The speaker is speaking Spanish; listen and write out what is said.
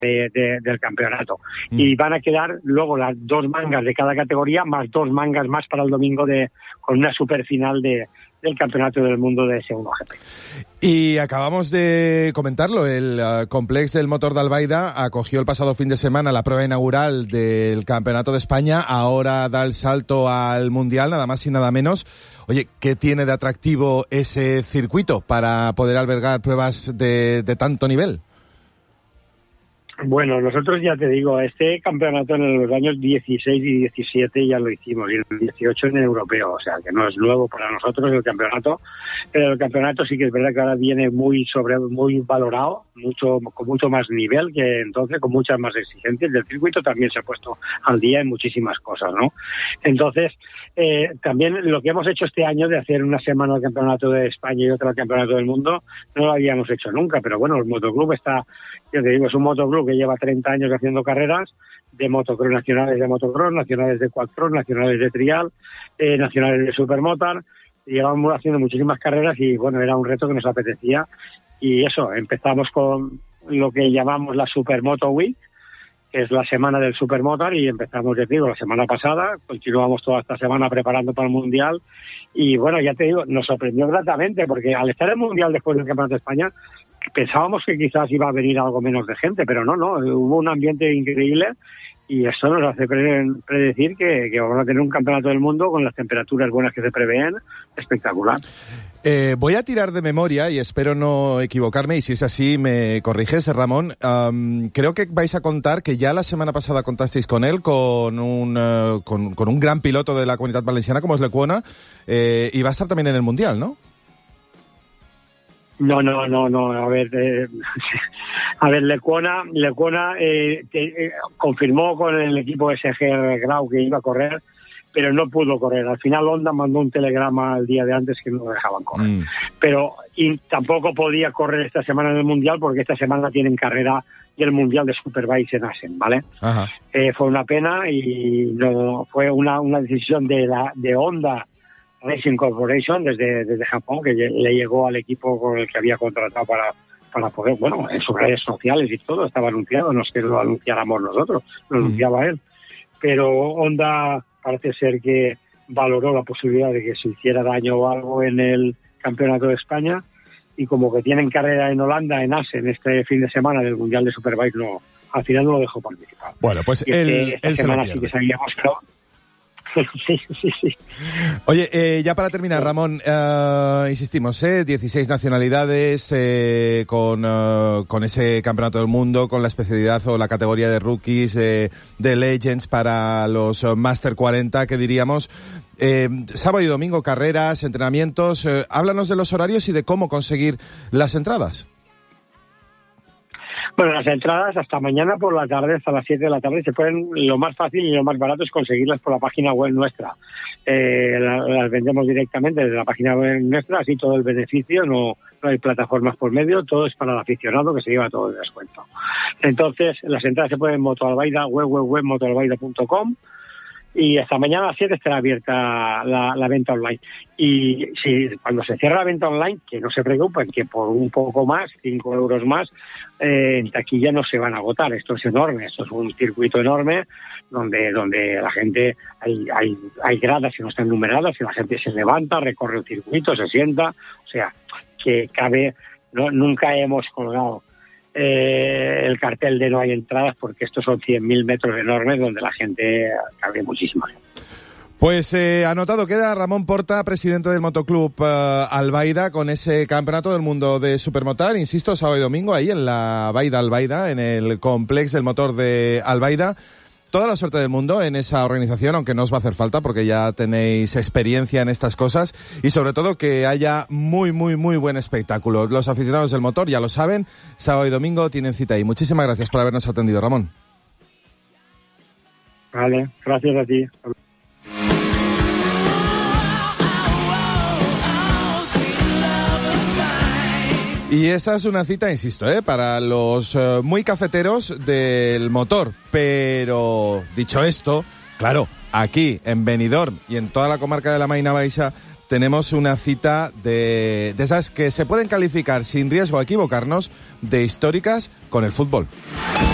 del campeonato. Y van a quedar luego las 2 mangas de cada categoría, más 2 mangas más para el domingo con una superfinal del Campeonato del Mundo de S1GP. Y acabamos de comentarlo, el Complex del Motor de Albaida acogió el pasado fin de semana la prueba inaugural del Campeonato de España, ahora da el salto al Mundial, nada más y nada menos. Oye, ¿qué tiene de atractivo ese circuito para poder albergar pruebas de tanto nivel? Bueno, nosotros ya te digo, este campeonato en los años 16 y 17 ya lo hicimos, y en el 18 en el europeo, o sea que no es nuevo para nosotros el campeonato, pero el campeonato sí que es verdad que ahora viene muy valorado, con mucho más nivel que entonces, con muchas más exigencias. El circuito también se ha puesto al día en muchísimas cosas, ¿no? Entonces, también lo que hemos hecho este año de hacer una semana al Campeonato de España y otra al Campeonato del Mundo, no lo habíamos hecho nunca, pero bueno, el motoclub está, yo te digo, es un motoclub que lleva 30 años haciendo carreras de motocross, nacionales de motocross, nacionales de quadcross, nacionales de trial, nacionales de supermotor. Llevamos haciendo muchísimas carreras y bueno, era un reto que nos apetecía, y eso, empezamos con lo que llamamos la Supermoto Week, que es la semana del Supermotor, y empezamos, ya te digo, la semana pasada, continuamos toda esta semana preparando para el Mundial, y bueno, ya te digo, nos sorprendió gratamente, porque al estar en el Mundial después del Campeonato de España, pensábamos que quizás iba a venir algo menos de gente, pero no, hubo un ambiente increíble, y eso nos hace predecir que vamos a tener un campeonato del mundo con las temperaturas buenas que se prevén, espectacular. Voy a tirar de memoria y espero no equivocarme, y si es así me corriges, Ramón. Creo que vais a contar, que ya la semana pasada contasteis con él, con un gran piloto de la Comunitat Valenciana como es Lecuona, y va a estar también en el Mundial, ¿no? No, a ver, Lecuona confirmó con el equipo SG Grau que iba a correr, pero no pudo correr. Al final Honda mandó un telegrama el día de antes que no lo dejaban correr. Y tampoco podía correr esta semana en el Mundial, porque esta semana tienen carrera del Mundial de Superbikes en Assen, ¿vale? Fue una pena, y no fue una decisión de Honda Racing Corporation desde Japón, que le llegó al equipo con el que había contratado para poder, bueno, en sus redes sociales y todo estaba anunciado, no es que lo anunciáramos nosotros, lo anunciaba él, pero Honda parece ser que valoró la posibilidad de que se hiciera daño o algo en el Campeonato de España, y como que tienen carrera en Holanda, en Assen, este fin de semana del Mundial de Superbike, al final no lo dejó participar. Bueno, pues esta semana sí que sabíamos, pero Sí. Oye, ya para terminar, Ramón, insistimos, 16 nacionalidades, con ese campeonato del mundo, con la especialidad o la categoría de rookies, de Legends para los Master 40, que diríamos. Sábado y domingo, carreras, entrenamientos. Háblanos de los horarios y de cómo conseguir las entradas. Bueno, las entradas hasta mañana por la tarde, hasta las 7 de la tarde, se pueden, lo más fácil y lo más barato es conseguirlas por la página web nuestra. Las vendemos directamente desde la página web nuestra, así todo el beneficio, no hay plataformas por medio, todo es para el aficionado que se lleva todo el descuento. Entonces, las entradas se pueden en Motoalbaida, motoalbaida.com, y hasta mañana a las 7 estará abierta la venta online. Y cuando se cierra la venta online, que no se preocupen, que por un poco más, 5 euros más, en taquilla no se van a agotar. Esto es enorme, esto es un circuito enorme donde la gente, hay gradas que no están numeradas, y la gente se levanta, recorre el circuito, se sienta, o sea, que cabe, nunca hemos colgado el cartel de no hay entradas, porque estos son 100.000 metros enormes donde la gente cabe muchísima gente. Pues anotado queda. Ramón Porta, presidente del Motoclub Albaida, con ese campeonato del mundo de Supermotar, insisto, sábado y domingo ahí en la Baida Albaida, en el complex del motor de Albaida. Toda la suerte del mundo en esa organización, aunque no os va a hacer falta porque ya tenéis experiencia en estas cosas, y sobre todo que haya muy, muy, muy buen espectáculo. Los aficionados del motor ya lo saben, sábado y domingo tienen cita ahí. Muchísimas gracias por habernos atendido, Ramón. Vale, gracias a ti. Y esa es una cita, insisto, para los muy cafeteros del motor. Pero, dicho esto, claro, aquí en Benidorm y en toda la comarca de la Marina Baixa tenemos una cita de esas que se pueden calificar, sin riesgo a equivocarnos, de históricas con el fútbol.